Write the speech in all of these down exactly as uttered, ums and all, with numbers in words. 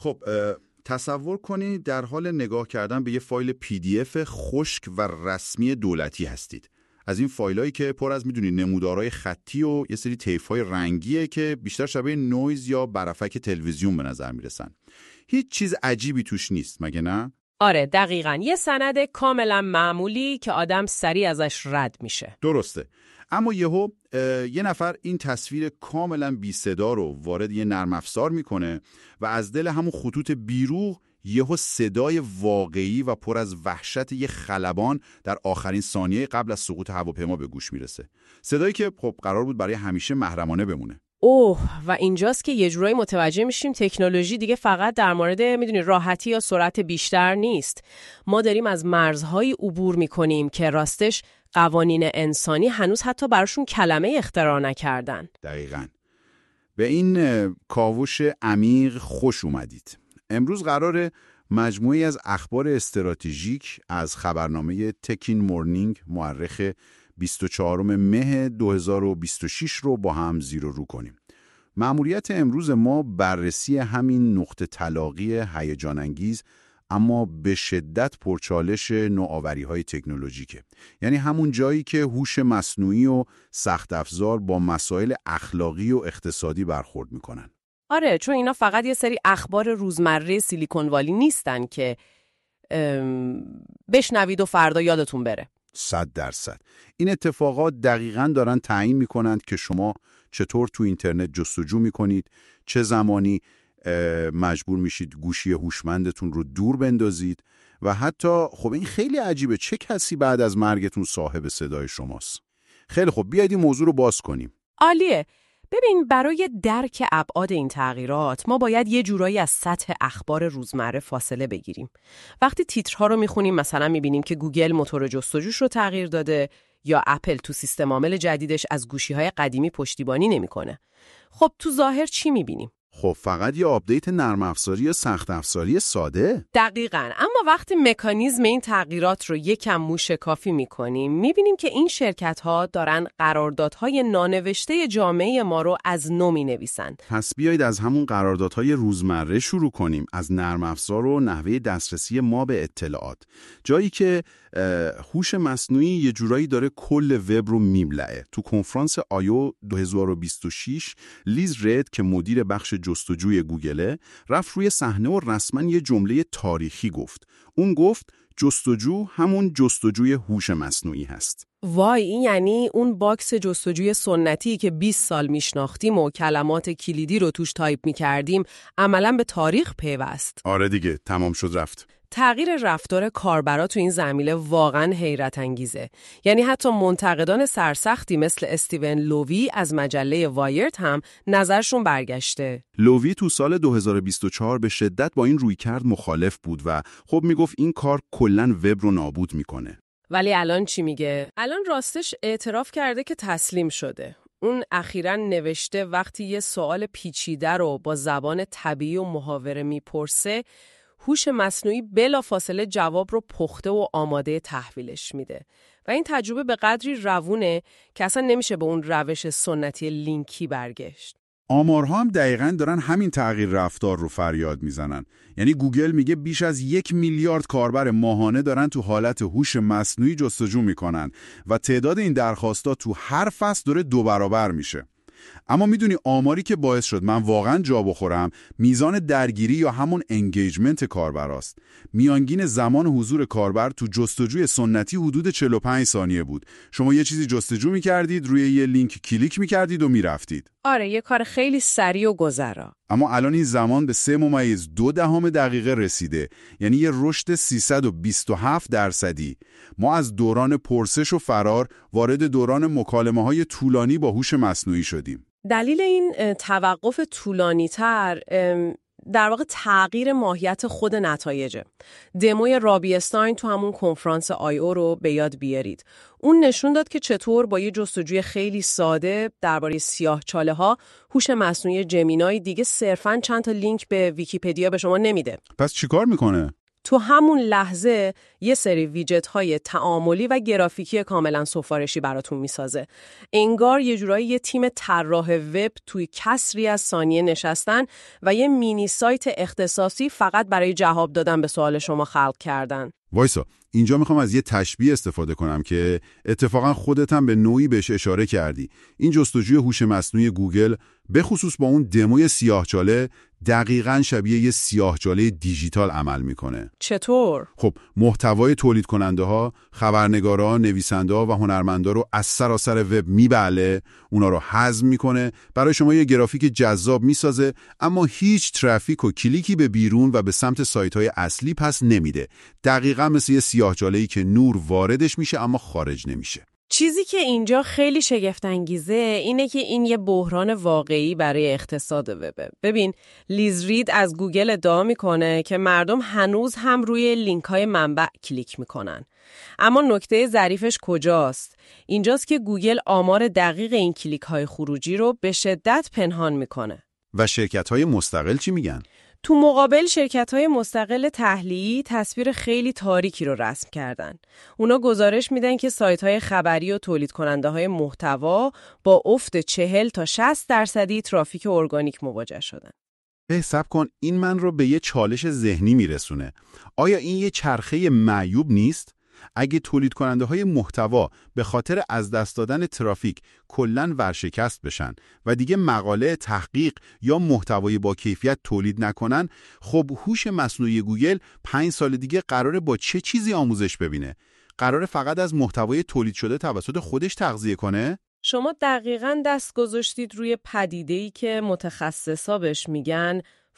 خب تصور کنید در حال نگاه کردن به یه فایل پی دی اف خشک و رسمی دولتی هستید. از این فایلایی که پر از میدونید نمودارهای خطی و یه سری طیف‌های رنگیه که بیشتر شبیه نویز یا برفک تلویزیون به نظر میرسن. هیچ چیز عجیبی توش نیست، مگه نه؟ آره دقیقاً، یه سند کاملا معمولی که آدم سریع ازش رد میشه. درسته. اما یهو یه نفر این تصویر کاملا بی صدا رو وارد یه نرم افزار میکنه و از دل همون خطوط بیروح یهو صدای واقعی و پر از وحشت یه خلبان در آخرین ثانیه قبل از سقوط هواپیما به گوش میرسه. صدایی که خب قرار بود برای همیشه محرمانه بمونه. اوه، و اینجاست که یه جورایی متوجه میشیم تکنولوژی دیگه فقط در مورد میدونی راحتی یا سرعت بیشتر نیست. ما داریم از مرزهایی عبور میکنیم که راستش قوانین انسانی هنوز حتی براشون کلمه اختراع نکردن. دقیقاً. به این کاوش عمیق خوش اومدید. امروز قراره مجموعی از اخبار استراتژیک از خبرنامه تکین مورنینگ مورخ بیست و چهارم مه دو هزار و بیست و شش رو با هم زیر و رو کنیم. مأموریت امروز ما بررسی همین نقطه تلاقی هیجان انگیز اما به شدت پرچالش نوآوری‌های تکنولوژیکه. یعنی همون جایی که هوش مصنوعی و سخت افزار با مسائل اخلاقی و اقتصادی برخورد میکنن. آره، چون اینا فقط یه سری اخبار روزمره سیلیکون والی نیستن که بشنوید و فردا یادتون بره. صد درصد. این اتفاقات دقیقاً دارن تعیین میکنند که شما چطور تو اینترنت جستجو میکنید، چه زمانی مجبور میشید گوشی هوشمندتون رو دور بندازید و حتی خب این خیلی عجیبه، چه کسی بعد از مرگتون صاحب صدای شماست. خیلی خب بیایید این موضوع رو باز کنیم. عالیه. ببین، برای درک ابعاد این تغییرات ما باید یه جورایی از سطح اخبار روزمره فاصله بگیریم. وقتی تیترها رو میخونیم مثلا میبینیم که گوگل موتور جستجوش رو تغییر داده یا اپل تو سیستم عامل جدیدش از گوشی‌های قدیمی پشتیبانی نمی‌کنه. خب تو ظاهر چی می‌بینیم؟ خب فقط یه آپدیت نرم افزاری یا سخت افزاری ساده. دقیقاً. اما وقتی مکانیزم این تغییرات رو یکم موشکافی می‌کنیم می‌بینیم که این شرکت‌ها دارن قراردادهای نانوشته جامعه ما رو از نو می‌نویسن. پس بیایید از همون قراردادهای روزمره شروع کنیم، از نرم افزار و نحوه دسترسی ما به اطلاعات. جایی که هوش مصنوعی یه جورایی داره کل وب رو میبلعه. تو کنفرانس آیو دو هزار و بیست و شش لیز رید که مدیر بخش جستجوی گوگله رفت روی صحنه و رسما یه جمله تاریخی گفت. اون گفت جستجو همون جستجوی هوش مصنوعی هست. وای، این یعنی اون باکس جستجوی سنتی که بیست سال میشناختیم و کلمات کلیدی رو توش تایپ میکردیم عملاً به تاریخ پیوست. آره دیگه، تمام شد رفت. تغییر رفتار کاربرا تو این زمینه واقعاً حیرت انگیزه. یعنی حتی منتقدان سرسختی مثل استیون لووی از مجله وایرد هم نظرشون برگشته. لووی تو سال دو هزار و بیست و چهار به شدت با این رویکرد مخالف بود و خب میگفت این کار کلاً وب رو نابود میکنه. ولی الان چی میگه؟ الان راستش اعتراف کرده که تسلیم شده. اون اخیراً نوشته وقتی یه سوال پیچیده رو با زبان طبیعی و محاوره میپرسه، هوش مصنوعی بلافاصله جواب رو پخته و آماده تحویلش میده و این تجربه به قدری روونه که اصلا نمیشه به اون روش سنتی لینکی برگشت. آمارها هم دقیقاً دارن همین تغییر رفتار رو فریاد میزنن. یعنی گوگل میگه بیش از یک میلیارد کاربر ماهانه دارن تو حالت هوش مصنوعی جستجو میکنن و تعداد این درخواستا تو هر فصل داره دو برابر میشه. اما میدونی آماری که باعث شد من واقعا جا بخورم میزان درگیری یا همون انگیجمنت کاربراست. میانگین زمان حضور کاربر تو جستجوی سنتی حدود چهل و پنج ثانیه بود. شما یه چیزی جستجو میکردید، روی یه لینک کلیک میکردید و میرفتید. آره، یه کار خیلی سریع و گذرا. اما الان این زمان به سه ممیز دو دهم دقیقه رسیده، یعنی یه رشد سیصد و بیست و هفت درصدی. ما از دوران پرسش و فرار وارد دوران مکالمه‌های طولانی با هوش مصنوعی شدیم. دلیل این توقف طولانی تر در واقع تغییر ماهیت خود نتایجه. دموی رابی استاین تو همون کنفرانس آی او رو به یاد بیارید. اون نشون داد که چطور با یه جستجوی خیلی ساده درباره سیاه‌چاله ها هوش مصنوعی جمینای دیگه صرفاً چند تا لینک به ویکی‌پدیا به شما نمیده. پس چیکار میکنه؟ تو همون لحظه یه سری ویجت های تعاملی و گرافیکی کاملا سفارشی براتون میسازه. انگار یه جورایی یه تیم طراح وب توی کسری از ثانیه نشستن و یه مینی سایت اختصاصی فقط برای جواب دادن به سوال شما خلق کردن. وایسا، اینجا میخوام از یه تشبیه استفاده کنم که اتفاقا خودت هم به نوعی بهش اشاره کردی. این جستجوی هوش مصنوعی گوگل به خصوص با اون دموی سیاهچاله دقیقاً شبیه یه سیاهچاله دیجیتال عمل میکنه. چطور؟ خب محتوای تولید کننده ها، خبرنگارا، نویسنده ها و هنرمندا رو از سراسر وب میبله، اونا رو هضم میکنه، برای شما یه گرافیک جذاب میسازه، اما هیچ ترافیک و کلیکی به بیرون و به سمت سایت های اصلی پس نمیده. دقیقاً مثل یه سیاهچاله‌ای که نور واردش میشه اما خارج نمیشه. چیزی که اینجا خیلی شگفت‌انگیزه اینه که این یه بحران واقعی برای اقتصاد وبه. ببین، لیز رید از گوگل ادعا میکنه که مردم هنوز هم روی لینک‌های منبع کلیک میکنن. اما نکته ظریفش کجاست؟ اینجاست که گوگل آمار دقیق این کلیک‌های خروجی رو به شدت پنهان میکنه. و شرکت‌های مستقل چی میگن؟ تو مقابل شرکت‌های مستقل تحلیلی تصویر خیلی تاریکی رو رسم کردن. اونا گزارش میدن که سایت‌های خبری و تولید کننده‌های محتوا با افت چهل تا شصت درصدی ترافیک ارگانیک مواجه شدن. حساب کن، این من رو به یه چالش ذهنی میرسونه. آیا این یه چرخه معیوب نیست؟ اگه تولید کننده های محتوا به خاطر از دست دادن ترافیک کلاً ورشکست بشن و دیگه مقاله، تحقیق یا محتوای با کیفیت تولید نکنن، خب هوش مصنوعی گوگل پنج سال دیگه قراره با چه چیزی آموزش ببینه؟ قراره فقط از محتوای تولید شده توسط خودش تغذیه کنه؟ شما دقیقاً دست گذاشتید روی پدیده‌ای که متخصصا بهش میگن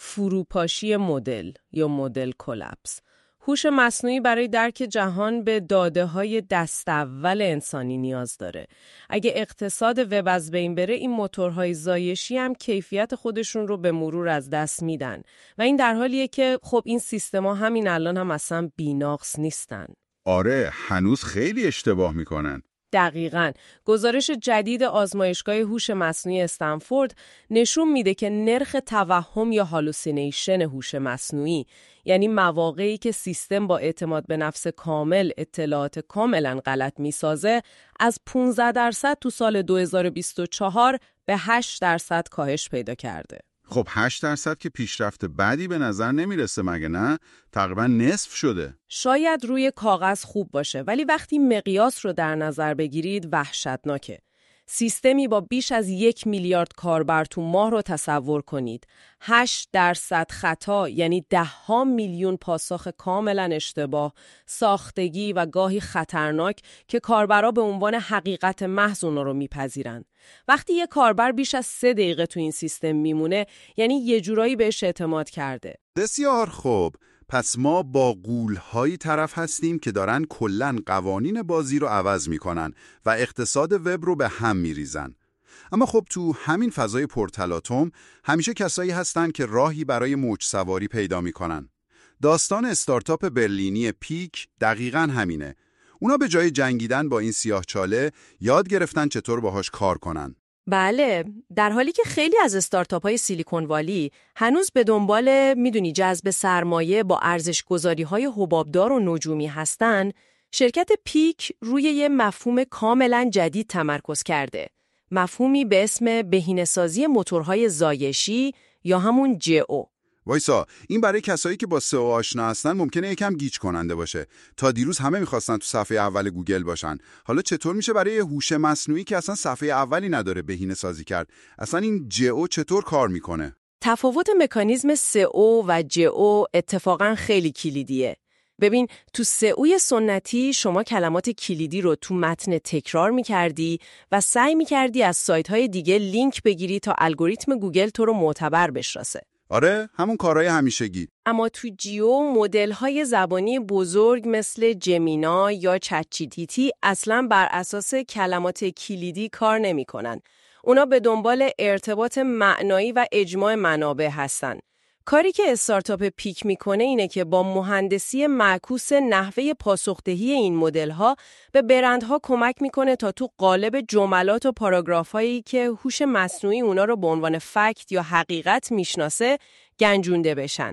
فروپاشی مدل یا مدل کلاپس. هوش مصنوعی برای درک جهان به داده‌های دست اول انسانی نیاز داره. اگه اقتصاد وب از بین بره، این موتورهای زایشی هم کیفیت خودشون رو به مرور از دست میدن و این در حالیه که خب این سیستما همین الان هم اصلا بی‌نقص نیستن. آره، هنوز خیلی اشتباه میکنن. دقیقاً. گزارش جدید آزمایشگاه هوش مصنوعی استنفورد نشون میده که نرخ توهم یا هالوسینیشن هوش مصنوعی، یعنی مواقعی که سیستم با اعتماد به نفس کامل اطلاعات کاملاً غلط میسازه، از پانزده درصد تو سال دو هزار و بیست و چهار به هشت درصد کاهش پیدا کرده. خب هشت درصد که پیشرفت بدی به نظر نمیرسه، مگه نه؟ تقریبا نصف شده. شاید روی کاغذ خوب باشه، ولی وقتی مقیاس رو در نظر بگیرید وحشتناکه. سیستمی با بیش از یک میلیارد کاربر تو ماه رو تصور کنید. هشت درصد خطا، یعنی ده ها میلیون پاسخ کاملا اشتباه، ساختگی و گاهی خطرناک که کاربرا به عنوان حقیقت محض اونا رو میپذیرن. وقتی یه کاربر بیش از سه دقیقه تو این سیستم میمونه، یعنی یه جورایی بهش اعتماد کرده. بسیار خوب. پس ما با غول‌هایی طرف هستیم که دارن کلاً قوانین بازی رو عوض میکنن و اقتصاد وب رو به هم میریزن. اما خب تو همین فضای پرتلاطم همیشه کسایی هستن که راهی برای موج سواری پیدا میکنن. داستان استارتاپ برلینی پیک دقیقاً همینه. اونا به جای جنگیدن با این سیاهچاله یاد گرفتن چطور باهاش کار کنن. بله، در حالی که خیلی از استارتاپ‌های سیلیکون والی هنوز به دنبال میدونی جذب سرمایه با ارزش‌گذاری‌های حبابدار و نجومی هستن، شرکت پیک روی یه مفهوم کاملاً جدید تمرکز کرده. مفهومی به اسم بهینه‌سازی موتورهای زایشی یا همون جئو. وایسا، این برای کسایی که با سئو آشنا هستن ممکنه یکم گیج کننده باشه. تا دیروز همه میخواستن تو صفحه اول گوگل باشن. حالا چطور میشه برای هوش مصنوعی که اصلا صفحه اولی نداره بهینه‌سازی کرد؟ اصلا این جئو چطور کار میکنه؟ تفاوت مکانیزم سئو و جئو اتفاقا خیلی کلیدیه. ببین، تو سئوی سنتی شما کلمات کلیدی رو تو متن تکرار می‌کردی و سعی می‌کردی از سایت‌های دیگه لینک بگیری تا الگوریتم گوگل تو رو معتبر بشناسه. آره، همون کارهای همیشگی. اما تو جیو مدل‌های زبانی بزرگ مثل جمینا یا چت جی پی تی اصلاً بر اساس کلمات کلیدی کار نمی‌کنن. اونا به دنبال ارتباط معنایی و اجماع منابع هستن. کاری که استارتاپ پیک میکنه اینه که با مهندسی معکوس نحوه پاسخدهی این مدل‌ها به برندها کمک میکنه تا تو قالب جملات و پاراگراف‌هایی که هوش مصنوعی اونا رو به عنوان فکت یا حقیقت میشناسه گنجونده بشن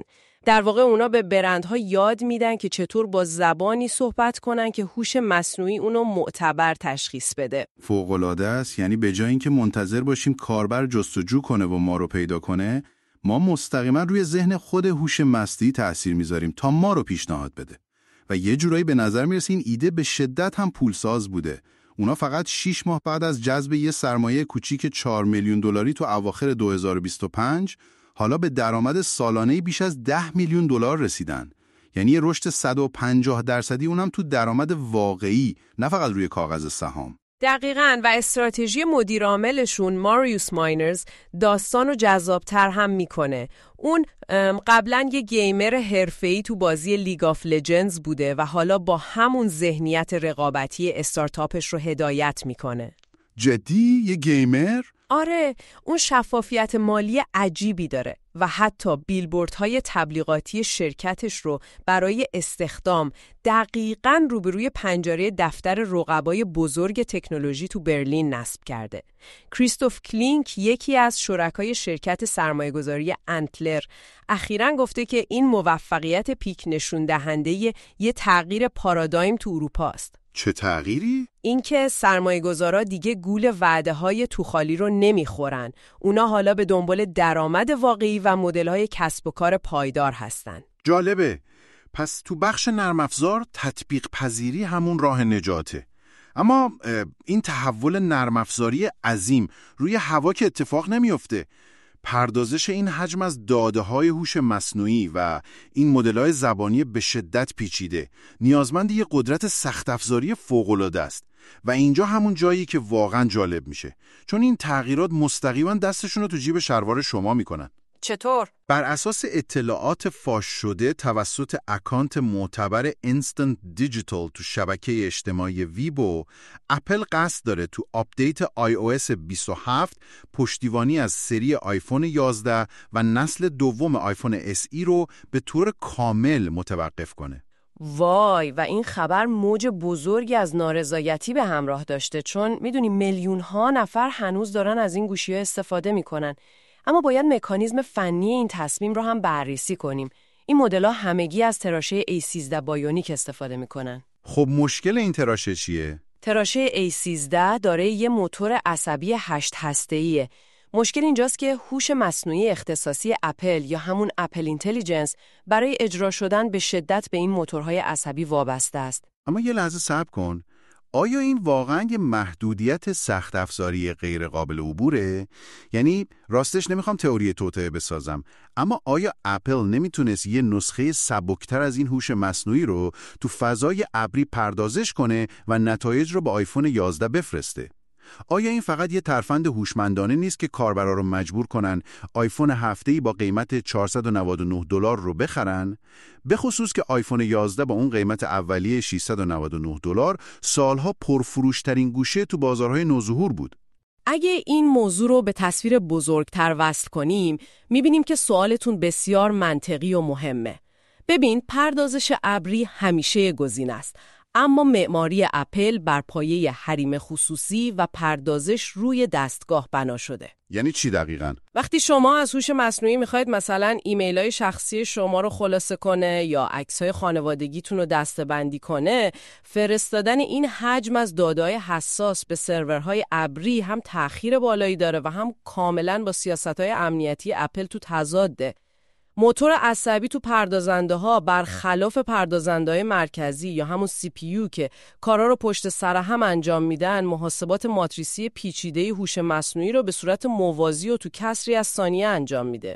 در واقع اونا به برندها یاد میدن که چطور با زبانی صحبت کنن که هوش مصنوعی اونو معتبر تشخیص بده. فوق‌العاده است. یعنی به جای اینکه منتظر باشیم کاربر جستجو کنه و ما رو پیدا کنه، ما مستقیما روی ذهن خود هوش مصنوعی تأثیر میذاریم تا ما رو پیشنهاد بده. و یه جورایی به نظر میرسه این ایده به شدت هم پولساز بوده. اونا فقط شش ماه بعد از جذب یه سرمایه کوچیک چهار میلیون دلاری تو اواخر دو هزار و بیست و پنج حالا به درآمد سالانه‌ای بیش از ده میلیون دلار رسیدن. یعنی یه رشد صد و پنجاه درصدی، اونم تو درآمد واقعی، نه فقط روی کاغذ سهام. دقیقاً. و استراتژی مدیر عاملشون ماریوس ماینرز داستانو جذابتر هم میکنه. اون قبلاً یه گیمر حرفه‌ای تو بازی لیگ آف لجندز بوده و حالا با همون ذهنیت رقابتی استارتاپش رو هدایت میکنه. جدی؟ یه گیمر؟ آره، اون شفافیت مالی عجیبی داره و حتی بیلبوردهای تبلیغاتی شرکتش رو برای استخدام دقیقاً روبروی پنجره دفتر رقبای بزرگ تکنولوژی تو برلین نصب کرده. کریستوف کلینک، یکی از شرکای شرکت سرمایه‌گذاری انتلر، اخیراً گفته که این موفقیت پیک نشون دهنده یه تغییر پارادایم تو اروپا است. چه تغییری؟ اینکه سرمایه‌گذارا دیگه گول وعده‌های توخالی رو نمیخورن. اونا حالا به دنبال درآمد واقعی و مدل‌های کسب و کار پایدار هستن. جالبه. پس تو بخش نرم افزار تطبیق پذیری همون راه نجاته. اما این تحول نرم افزاری عظیم روی هوا که اتفاق نمیفته. پردازش این حجم از داده‌های هوش مصنوعی و این مدل‌های زبانی به شدت پیچیده نیازمند یه قدرت سخت افزاری فوق‌العاده است و اینجا همون جایی که واقعاً جالب میشه، چون این تغییرات مستقیما دستشون رو تو جیب شلوار شما میکنن. چطور؟ بر اساس اطلاعات فاش شده توسط اکانت معتبر اینستنت دیجیتال تو شبکه اجتماعی ویبو، اپل قصد داره تو آپدیت آی او اس بیست و هفت پشتیبانی از سری آیفون یازده و نسل دوم آیفون اس ای رو به طور کامل متوقف کنه. وای، و این خبر موج بزرگی از نارضایتی به همراه داشته، چون میدونی میلیون ها نفر هنوز دارن از این گوشی‌ها استفاده میکنن. اما باید مکانیزم فنی این تصمیم رو هم بررسی کنیم. این مدل‌ها همگی از تراشه ای سیزده بایونیک استفاده میکنن. خب مشکل این تراشه چیه؟ تراشه ای سیزده داره یه موتور عصبی هشت هسته‌ایه. مشکل اینجاست که هوش مصنوعی اختصاصی اپل یا همون اپل اینتلیجنس برای اجرا شدن به شدت به این موتورهای عصبی وابسته است. اما یه لحظه صبر کن. آیا این واقعاً یه محدودیت سخت افزاری غیر قابل عبوره؟ یعنی راستش نمیخوام تئوری توطئه بسازم، اما آیا اپل نمیتونست یه نسخه سبکتر از این هوش مصنوعی رو تو فضای ابری پردازش کنه و نتایج رو به آیفون یازده بفرسته؟ آیا این فقط یه ترفند هوشمندانه نیست که کاربرا رو مجبور کنن آیفون هفته‌ای با قیمت چهارصد و نود و نه دلار رو بخرن؟ به خصوص که آیفون یازده با اون قیمت اولیه ششصد و نود و نه دلار سالها پرفروشترین گوشه تو بازارهای نوظهور بود. اگه این موضوع رو به تصویر بزرگتر وصل کنیم، میبینیم که سوالتون بسیار منطقی و مهمه. ببین، پردازش ابری همیشه گزینه است. اما معماری اپل بر پایه حریم خصوصی و پردازش روی دستگاه بنا شده. یعنی چی دقیقاً؟ وقتی شما از هوش مصنوعی میخواید مثلا ایمیل‌های شخصی شما رو خلاصه کنه یا عکس‌های خانوادگیتون رو دسته‌بندی کنه، فرستادن این حجم از داده‌های حساس به سرورهای ابری هم تأخیر بالایی داره و هم کاملاً با سیاست‌های امنیتی اپل تو تضاده. موتور عصبی تو پردازنده ها برخلاف پردازنده های مرکزی یا همون سی پی یو که کارا رو پشت سر هم انجام میدن، محاسبات ماتریسی پیچیده هوش مصنوعی رو به صورت موازی و تو کسری از ثانیه انجام میده.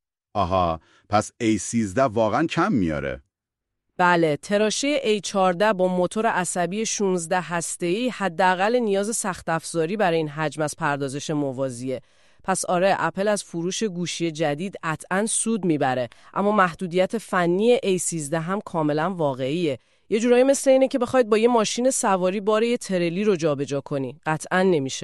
آها، پس ای سیزده واقعا کم میاره. بله، تراشه ای چهارده با موتور عصبی شانزده هسته‌ای حداقل نیاز سخت افزاری برای این حجم از پردازش موازیه. پس آره، اپل از فروش گوشی جدید قطعاً سود میبره، اما محدودیت فنی ای سیزده هم کاملاً واقعیه. یه جورایی مثل اینه که بخواید با یه ماشین سواری بار یه تریلی رو جابجا کنی. قطعاً نمیشه.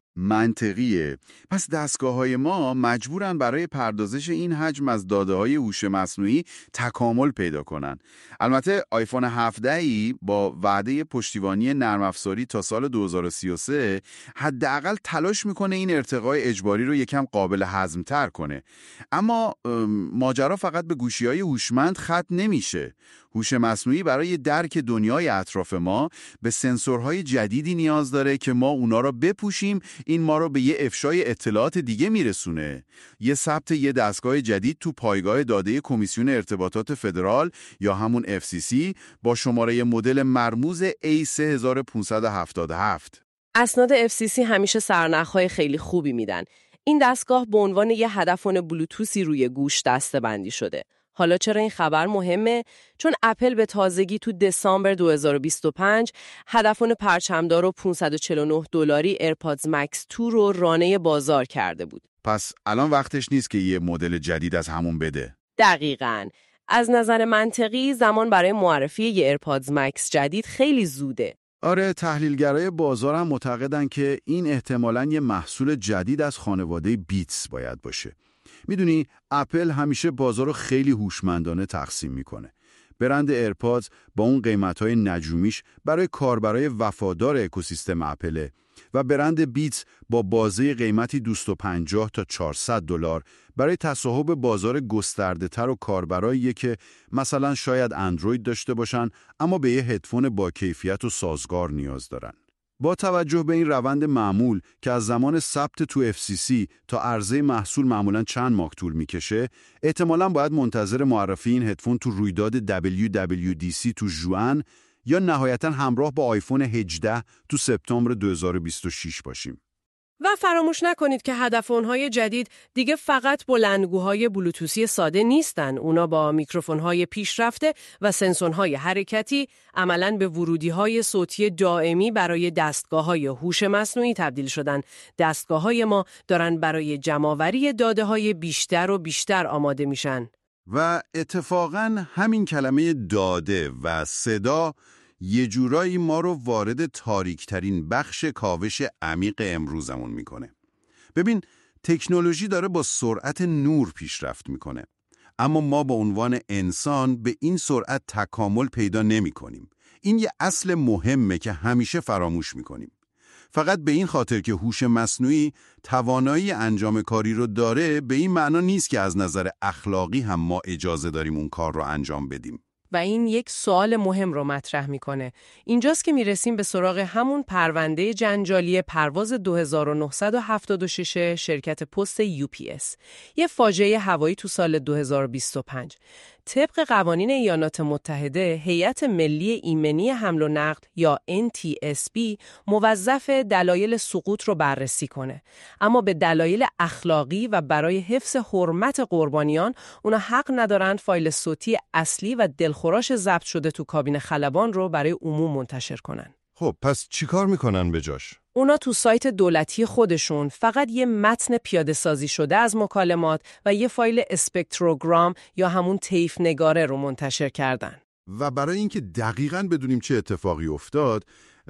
منطقیه. پس دستگاه‌های ما مجبورن برای پردازش این حجم از داده‌های هوش مصنوعی تکامل پیدا کنن. البته آیفون هفده با وعده پشتیبانی نرم افزاری تا سال دو هزار و سی و سه حداقل تلاش میکنه این ارتقای اجباری رو یکم قابل هضم‌تر کنه. اما ماجرا فقط به گوشی‌های هوشمند ختم نمیشه. هوش مصنوعی برای درک دنیای اطراف ما به سنسورهای جدیدی نیاز داره که ما اونا رو بپوشیم. این ما رو به یه افشای اطلاعات دیگه میرسونه. یه ثبت یه دستگاه جدید تو پایگاه داده کمیسیون ارتباطات فدرال یا همون اف سی سی با شماره مدل مرموز ای سه هزار و پانصد و هفتاد و هفت. اسناد اف سی سی همیشه سرنخ‌های خیلی خوبی میدن. این دستگاه به عنوان یه هدفون بلوتوثی روی گوش دسته‌بندی شده. حالا چرا این خبر مهمه؟ چون اپل به تازگی تو دسامبر دو هزار و بیست و پنج هدفون پرچمدار و پانصد و چهل و نه دلاری ایرپادز مکس دو رو رانه بازار کرده بود. پس الان وقتش نیست که یه مدل جدید از همون بده. دقیقاً. از نظر منطقی زمان برای معرفی یه ایرپادز مکس جدید خیلی زوده. آره، تحلیلگرای بازار هم معتقدن که این احتمالاً یه محصول جدید از خانواده بیتس باید باشه. میدونی اپل همیشه بازار رو خیلی هوشمندانه تقسیم میکنه. برند ایرپادز با اون قیمت‌های نجومیش برای کاربرای وفادار اکوسیستم اپله و برند بیتس با بازه قیمتی دویست و پنجاه تا چهارصد دلار برای تصاحب بازار گسترده‌تر و کاربراییه که مثلا شاید اندروید داشته باشن اما به یه هدفون با کیفیت و سازگار نیاز دارن. با توجه به این روند معمول که از زمان ثبت تو اف سی سی تا عرضه محصول معمولاً چند ماه طول میکشه، احتمالاً باید منتظر معرفی این هدفون تو رویداد دبلیو دبلیو دی سی تو ژوئن یا نهایتاً همراه با آیفون هجده تو سپتامبر دو هزار و بیست و شش باشیم. و فراموش نکنید که هدفون‌های جدید دیگه فقط بلندگوهای بلوتوثی ساده نیستن. اونا با میکروفون‌های پیشرفته و سنسورهای حرکتی عملاً به ورودی‌های صوتی دائمی برای دستگاه‌های هوش مصنوعی تبدیل شدن. دستگاه‌های ما دارن برای جمع‌آوری داده‌های بیشتر و بیشتر آماده میشن. و اتفاقاً همین کلمه داده و صدا یه جورایی ما رو وارد تاریکترین بخش کاوش عمیق امروزمون میکنه. ببین، تکنولوژی داره با سرعت نور پیشرفت میکنه. اما ما به عنوان انسان به این سرعت تکامل پیدا نمی کنیم. این یه اصل مهمه که همیشه فراموش میکنیم. فقط به این خاطر که هوش مصنوعی توانایی انجام کاری رو داره به این معنا نیست که از نظر اخلاقی هم ما اجازه داریم اون کار رو انجام بدیم. و این یک سوال مهم رو مطرح میکنه. اینجاست که میرسیم به سراغ همون پرونده جنجالی پرواز دو هزار و نهصد و هفتاد و شش شرکت پست یو پی اس. یه فاجعه هوایی تو سال دو هزار و بیست و پنج. طبق قوانین ایالات متحده، هیئت ملی ایمنی حمل و نقل یا ان تی اس بی موظف دلایل سقوط رو بررسی کنه. اما به دلایل اخلاقی و برای حفظ حرمت قربانیان، اونا حق ندارن فایل صوتی اصلی و دلخراش ضبط شده تو کابین خلبان رو برای عموم منتشر کنن. خب پس چیکار میکنن به جاش؟ اونا تو سایت دولتی خودشون فقط یه متن پیاده سازی شده از مکالمات و یه فایل اسپکتروگرام یا همون طیف نگاره رو منتشر کردن. و برای اینکه دقیقاً بدونیم چه اتفاقی افتاد،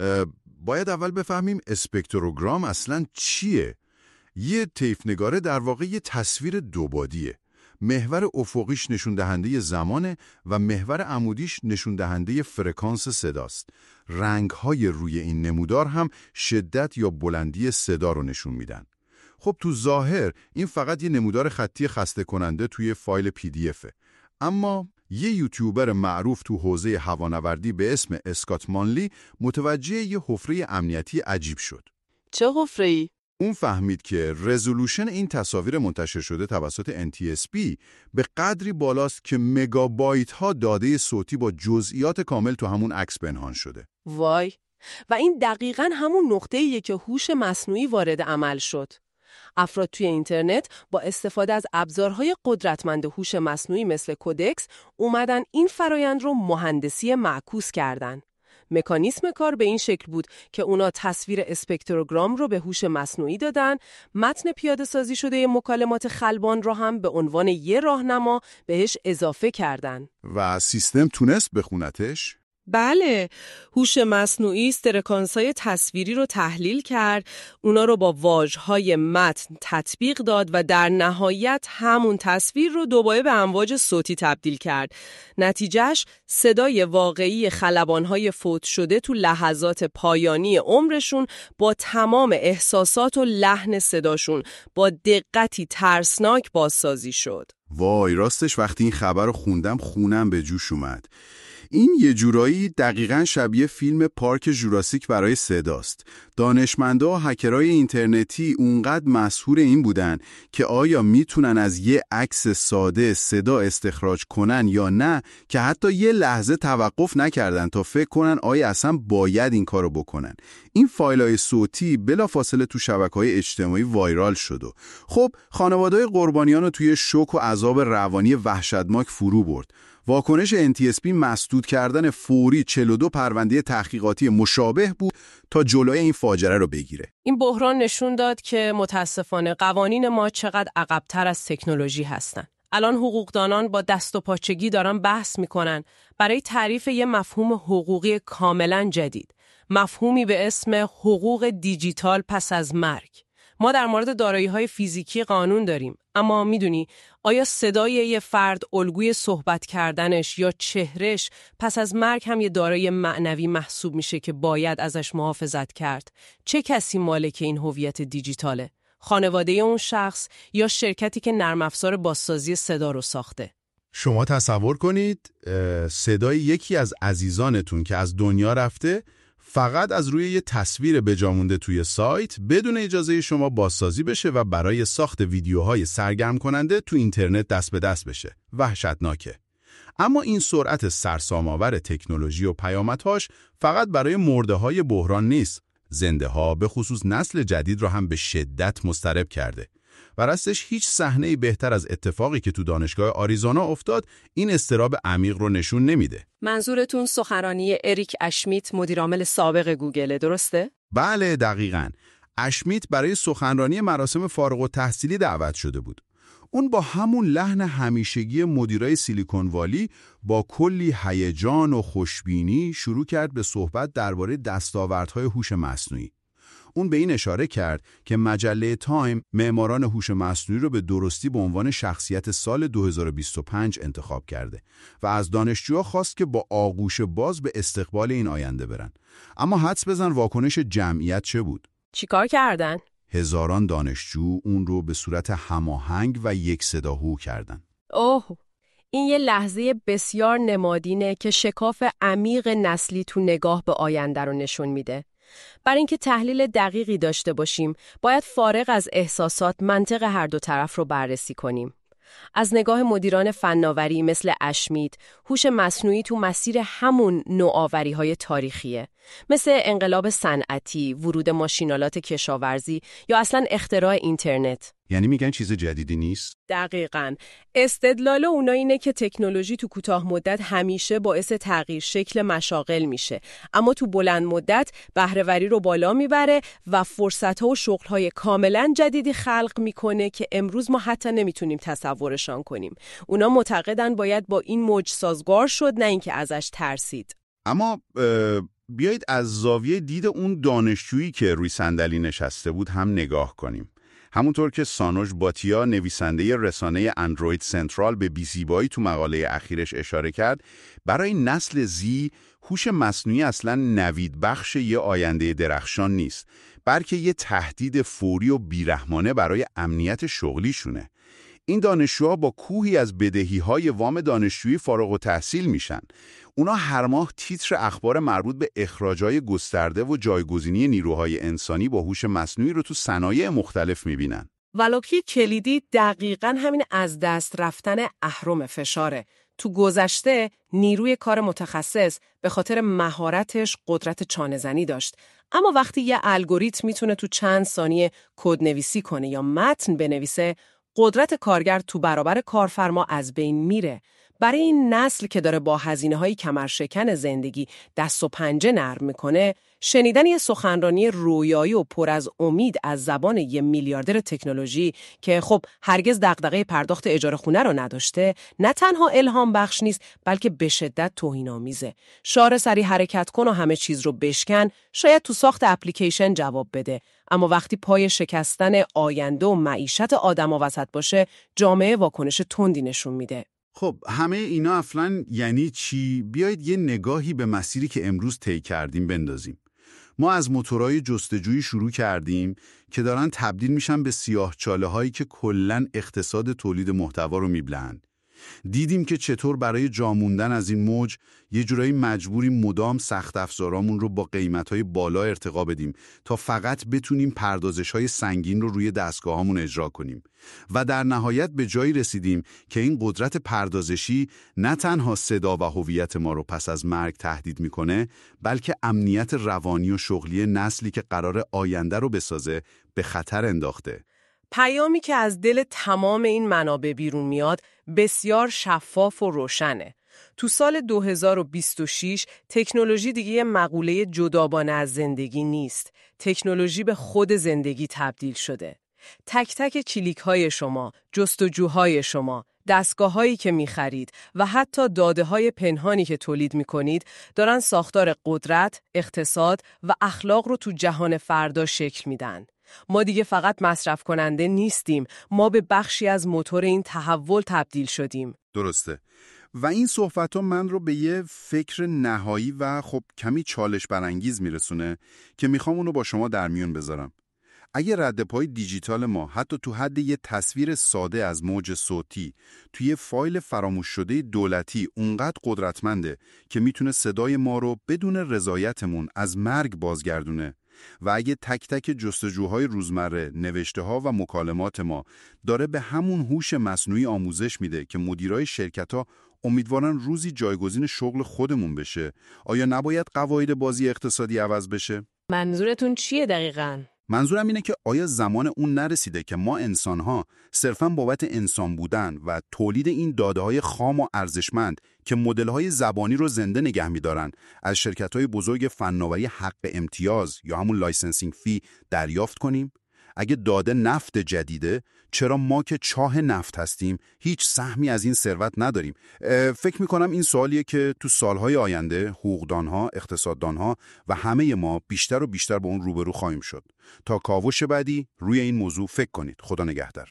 باید اول بفهمیم اسپکتروگرام اصلاً چیه. یه طیف نگاره در واقع یه تصویر دوبادیه. محور افقیش نشون دهنده زمانه و محور عمودیش نشون دهنده فرکانس صداست. رنگ‌های روی این نمودار هم شدت یا بلندی صدا رو نشون میدن. خب تو ظاهر این فقط یه نمودار خطی خسته کننده توی فایل پی دی افه. اما یه یوتیوبر معروف تو حوزه هوانوردی به اسم اسکات مانلی متوجه یه حفره امنیتی عجیب شد. چه حفره‌ای؟ اون فهمید که رزولوشن این تصاویر منتشر شده توسط ان تی اس بی به قدری بالاست که مگابایت ها داده صوتی با جزئیات کامل تو همون عکس پنهان شده. وای، و این دقیقاً همون نقطه‌ایه که هوش مصنوعی وارد عمل شد. افراد توی اینترنت با استفاده از ابزارهای قدرتمند هوش مصنوعی مثل کودکس اومدن این فرایند رو مهندسی معکوس کردن. مکانیسم کار به این شکل بود که اونا تصویر اسپکتروگرام رو به هوش مصنوعی دادن، متن پیاده سازی شده مکالمات خلبان رو هم به عنوان یه راهنما بهش اضافه کردن. و سیستم تونست بخونتش؟ بله، هوش مصنوعی استرکانس‌های تصویری رو تحلیل کرد، اونا رو با واژهای متن تطبیق داد و در نهایت همون تصویر رو دوباره به امواج صوتی تبدیل کرد. نتیجهش صدای واقعی خلبان‌های فوت شده تو لحظات پایانی عمرشون با تمام احساسات و لحن صداشون با دقتی ترسناک بازسازی شد. وای، راستش وقتی این خبر رو خوندم خونم به جوش اومد. این یه جورایی دقیقاً شبیه فیلم پارک جوراسیک برای صداست. دانشمندا و هکرهای اینترنتی اونقدر مسحور این بودن که آیا میتونن از یه عکس ساده صدا استخراج کنن یا نه که حتی یه لحظه توقف نکردن تا فکر کنن آیا اصلا باید این کارو بکنن. این فایل‌های صوتی بلافاصله تو شبکه‌های اجتماعی وایرال شد و خب خانواده‌های قربانیان رو توی شوک و عذاب روانی وحشتناک فرو برد. واکنش ان تی اس بی مسدود کردن فوری چهل و دو پرونده تحقیقاتی مشابه بود تا جلوی این فاجعه رو بگیره. این بحران نشون داد که متاسفانه قوانین ما چقدر عقب‌تر از تکنولوژی هستن. الان حقوقدانان با دست و پاچگی دارن بحث میکنن برای تعریف یه مفهوم حقوقی کاملا جدید. مفهومی به اسم حقوق دیجیتال پس از مرگ. ما در مورد دارایی‌های فیزیکی قانون داریم، اما میدونی آیا صدای یه فرد، الگوی صحبت کردنش یا چهرش پس از مرگ هم یه دارایی معنوی محسوب میشه که باید ازش محافظت کرد؟ چه کسی مالک این هویت دیجیتاله؟ خانواده اون شخص یا شرکتی که نرم افزار بازسازی صدا رو ساخته؟ شما تصور کنید صدای یکی از عزیزانتون که از دنیا رفته فقط از روی یه تصویر بجامونده توی سایت بدون اجازه شما بازسازی بشه و برای ساخت ویدیوهای سرگرم کننده تو اینترنت دست به دست بشه. وحشتناکه. اما این سرعت سرسام‌آور تکنولوژی و پیامدهاش فقط برای مرده‌های بحران نیست. زنده‌ها به خصوص نسل جدید رو هم به شدت مضطرب کرده. و راستش هیچ صحنه‌ای بهتر از اتفاقی که تو دانشگاه آریزونا افتاد این اضطراب عمیق رو نشون نمیده. منظورتون سخنرانی اریک اشمیت مدیرعامل سابق گوگل، درسته؟ بله دقیقاً. اشمیت برای سخنرانی مراسم فارغ التحصیلی دعوت شده بود. اون با همون لحن همیشگی مدیرای سیلیکون والی با کلی هیجان و خوشبینی شروع کرد به صحبت درباره دستاوردهای هوش مصنوعی. اون به این اشاره کرد که مجله تایم معماران هوش مصنوعی رو به درستی به عنوان شخصیت سال دو هزار و بیست و پنج انتخاب کرده و از دانشجوها خواست که با آغوش باز به استقبال این آینده برن. اما حدس بزن واکنش جمعیت چه بود؟ چیکار کردن؟ هزاران دانشجو اون رو به صورت هماهنگ و یک صداهو کردن. اوه، این یه لحظه بسیار نمادینه که شکاف عمیق نسلی تو نگاه به آینده رو نشون میده. برای اینکه تحلیل دقیقی داشته باشیم، باید فارغ از احساسات منطق هر دو طرف رو بررسی کنیم. از نگاه مدیران فناوری مثل اشمیت، هوش مصنوعی تو مسیر همون نوآوری‌های تاریخیه، مثل انقلاب صنعتی، ورود ماشینالات کشاورزی یا اصلاً اختراع اینترنت. یعنی میگن چیز جدیدی نیست؟ دقیقاً. استدلال اونا اینه که تکنولوژی تو کوتاه مدت همیشه باعث تغییر شکل مشاغل میشه، اما تو بلند مدت بهره‌وری رو بالا میبره و فرصت‌ها و شغل‌های کاملاً جدیدی خلق میکنه که امروز ما حتی نمیتونیم تصورشان کنیم. اونا معتقدن باید با این موج سازگار شد، نه اینکه ازش ترسید. اما بیایید از زاویه دید اون دانشجویی که روی صندلی نشسته بود هم نگاه کنیم. همونطور که سانوژ باتیا نویسنده رسانه اندروید سنترال به بی‌زیبایی تو مقاله اخیرش اشاره کرد، برای نسل زی هوش مصنوعی اصلاً نوید بخش یه آینده درخشان نیست، بلکه یه تهدید فوری و بیرحمانه برای امنیت شغلیشونه. این دانشجوها با کوهی از بدهی‌های وام دانشجویی فارغ التحصیل میشن. اونا هر ماه تیتر اخبار مربوط به اخراج‌های گسترده و جایگزینی نیروهای انسانی با هوش مصنوعی رو تو صنایع مختلف میبینن. ولکه کلیدی دقیقاً همین از دست رفتن اهرم فشاره. تو گذشته نیروی کار متخصص به خاطر مهارتش قدرت چانه‌زنی داشت، اما وقتی یه الگوریتم میتونه تو چند ثانیه کدنویسی کنه یا متن بنویسه، قدرت کارگر تو برابر کارفرما از بین میره. برای این نسل که داره با هزینه‌های کمرشکن زندگی دست و پنجه نرم میکنه، شنیدن یه سخنرانی رویایی و پر از امید از زبان یه میلیاردر تکنولوژی که خب هرگز دغدغه پرداخت اجاره خونه رو نداشته، نه تنها الهام بخش نیست بلکه به شدت توهین‌آمیزه. شعار سریع حرکت کن و همه چیز رو بشکن شاید تو ساخت اپلیکیشن جواب بده، اما وقتی پای شکستن آینده و معیشت آدم‌ها وسط باشه، جامعه واکنش تندی نشون میده. خب همه اینا اصلاً یعنی چی؟ بیایید یه نگاهی به مسیری که امروز طی کردیم بندازیم. ما از موتورهای جستجویی شروع کردیم که دارن تبدیل میشن به سیاهچاله هایی که کلاً اقتصاد تولید محتوا رو میبلند. دیدیم که چطور برای جا موندن از این موج یه جورایی مجبوری مدام سخت افزارامون رو با قیمت‌های بالا ارتقا بدیم تا فقط بتونیم پردازش‌های سنگین رو روی دستگاهامون اجرا کنیم و در نهایت به جایی رسیدیم که این قدرت پردازشی نه تنها صدا و هویت ما رو پس از مرگ تهدید میکنه، بلکه امنیت روانی و شغلی نسلی که قرار آینده رو بسازه به خطر انداخته. پیامی که از دل تمام این منابع بیرون میاد بسیار شفاف و روشنه. تو سال دو هزار و بیست و شش تکنولوژی دیگه یه مقوله جداگانه از زندگی نیست. تکنولوژی به خود زندگی تبدیل شده. تک تک کلیک های شما، جستجوهای شما، دستگاه هایی که می خرید و حتی داده های پنهانی که تولید می کنید دارن ساختار قدرت، اقتصاد و اخلاق رو تو جهان فردا شکل میدن. ما دیگه فقط مصرف کننده نیستیم، ما به بخشی از موتور این تحول تبدیل شدیم. درسته. و این صحبت‌ها من رو به یه فکر نهایی و خب کمی چالش برانگیز میرسونه که میخوام اونو با شما در میون بذارم. اگه رد پای دیجیتال ما حتی تو حد یه تصویر ساده از موج صوتی توی یه فایل فراموش شده دولتی اونقدر قدرتمنده که میتونه صدای ما رو بدون رضایتمون از مرگ بازگردونه و اگه تک تک جستجوهای روزمره، نوشته‌ها و مکالمات ما داره به همون هوش مصنوعی آموزش میده که مدیرای شرکت‌ها امیدوارن روزی جایگزین شغل خودمون بشه، آیا نباید قواعد بازی اقتصادی عوض بشه؟ منظورتون چیه دقیقاً؟ منظورم اینه که آیا زمان اون نرسیده که ما انسان‌ها صرفاً بابت انسان بودن و تولید این داده‌های خام و ارزشمند که مدل‌های زبانی رو زنده نگه می‌دارن از شرکت‌های بزرگ فناوری حق امتیاز یا همون لایسنسینگ فی دریافت کنیم؟ اگه داده نفت جدیده، چرا ما که چاه نفت هستیم هیچ سهمی از این ثروت نداریم؟ فکر میکنم این سوالیه که تو سالهای آینده حقوقدانها، اقتصاددانها و همه ما بیشتر و بیشتر با اون روبرو خواهیم شد. تا کاوش بعدی روی این موضوع فکر کنید. خدا نگهدار.